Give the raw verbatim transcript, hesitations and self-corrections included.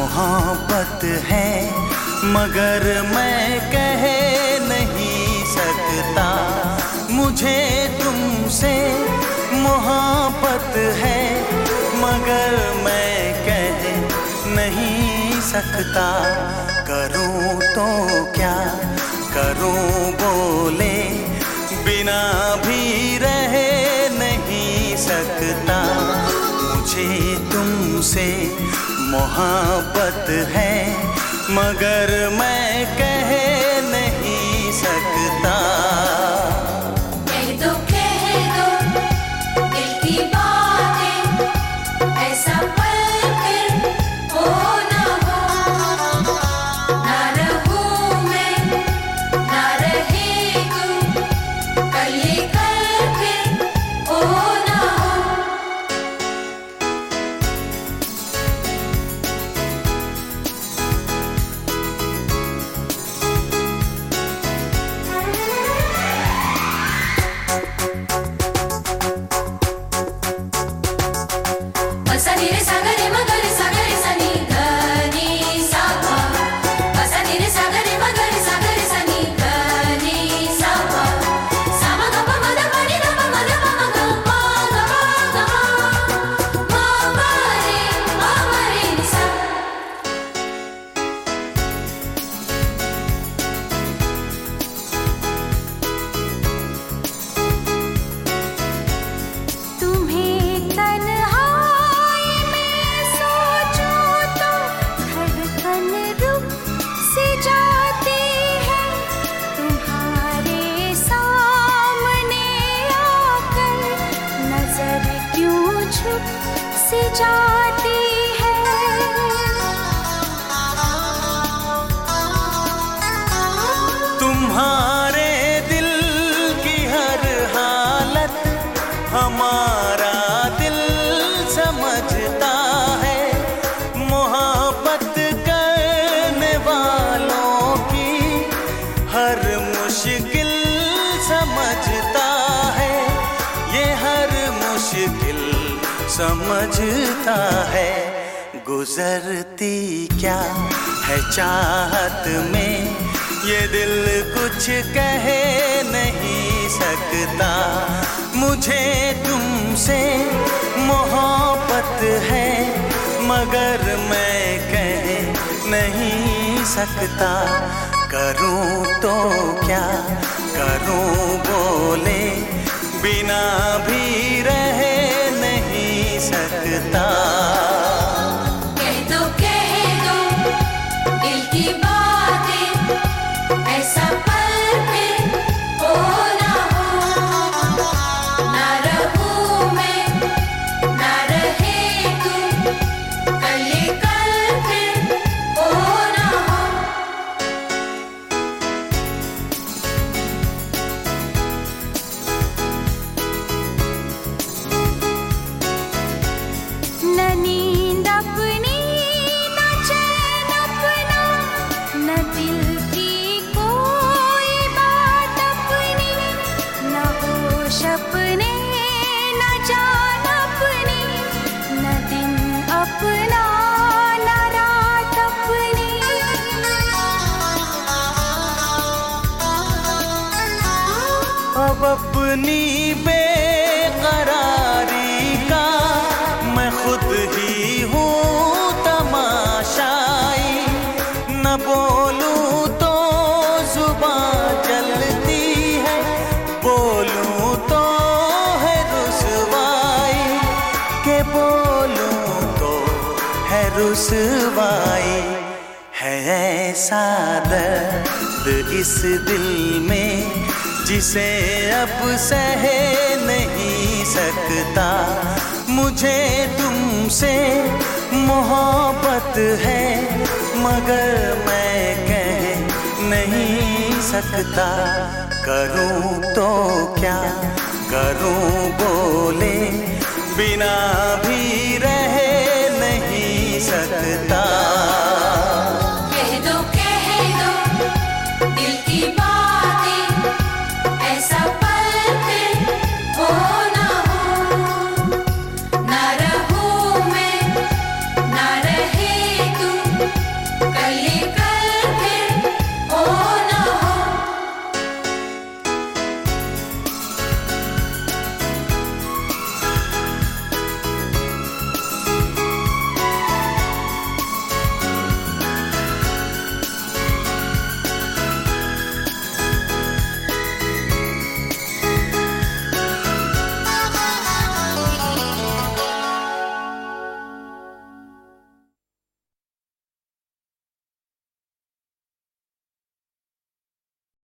मोहब्बत है मगर मैं कह नहीं सकता। मुझे तुमसे मोहब्बत है मगर मैं कह नहीं सकता। करूं तो क्या करूं बोले बिना भी रह नहीं सकता। मुझे तुमसे मोहब्बत है मगर मैं कह नहीं सकता। कह दो कह दो दिल की बातें, ऐसा पल फिर हो ना हो। ना रहूं मैं ना रहे तुम, कल ये कल फिर हो ना हो। सनी रे सागरे मगरे सागरे सनी धनी सावा। सनी रे सागरे मगरे सागरे सनी धनी सावा। सामा गप मद पनि गप मद पम गप गप गप मा रे मा रे निसा। तुम्हें तन्हा जाती है, तुम्हारे सामने आकर नजर क्यों झुक सी जाती है। तुम्हारे दिल की हर हालत हमारा दिल समझता है। मोहब्बत करने वालों की हर मुश्किल समझता है। ये हर मुश्किल समझता है। गुजरती क्या है चाहत में ये दिल कुछ कह नहीं सकता। मुझे तुमसे मोहब्बत है मगर मैं कह नहीं सकता। करूं तो क्या करूं बोले बिना भी रह नहीं सकता। कह दो कह दो दिल की बातें, ऐसा पल फिर हो ना हो। ना रहूं मैं ना रहे तुम, कल ये कल फिर हो ना हो। न नींद अपनी न चैन अपना, न दिल की कोई बात अपनी। न होश अपने न जान अपनी, न दिन अपना न रात अपनी। अब अपनी बेकरारी का मैं खुद ही हूँ तमाशाई। न बोलूं तो जुबान जलती है, बोलूं तो है रुसवाई। के बोलूं तो है रुसवाई। है ऐसा दर्द इस दिल में जिसे अब सह नहीं सकता। मुझे तुमसे मोहब्बत है मगर मैं कह नहीं सकता। करूं तो क्या करूं बोले बिना भी